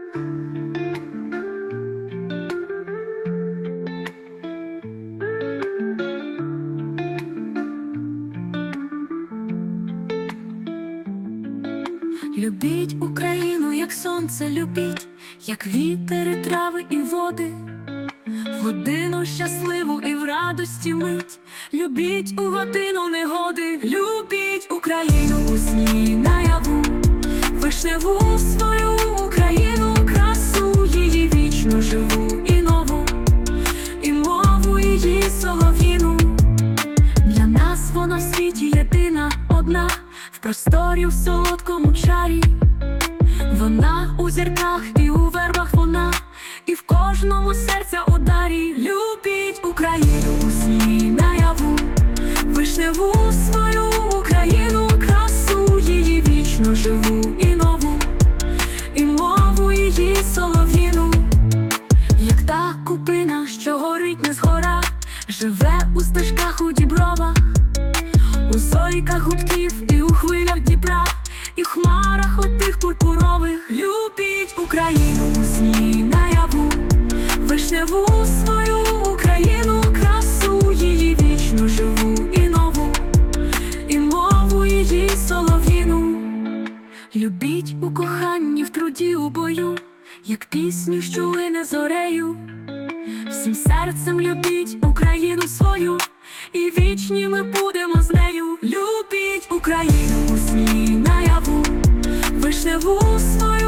Любіть Україну, як сонце, любіть, як вітер, і трави і води, в годину щасливу і в радості мить. Любіть у годину негоди, любіть Україну у сні наяву, вишневу свою Україну, красу її вічно живу і нову, і мову її солов'їну. Для нас вона в світі єдина, одна, в просторі, в солодкому чарі. Вона у зірках і у вербах вона, і в кожному серця ударі. Любіть Україну у сні наяву, вишневу свою Україну, красу її вічно живу і нову, і мову її солов'їну. Як та купина, що горить не згора, живе у стежках, у дібровах, у зойках гудків і у хвилях Дніпра, і в хмарах отих пурпурових. Любіть Україну у сні наяву, вишневу свою Україну, красу її вічно живу і нову, і мову її солов'їну. Любіть у коханні, в труді, у бою, як пісню, що лине зорею. Всім серцем любіть Україну свою, і вічні ми будемо з нею. Любіть Україну у сні наяву, вишневу свою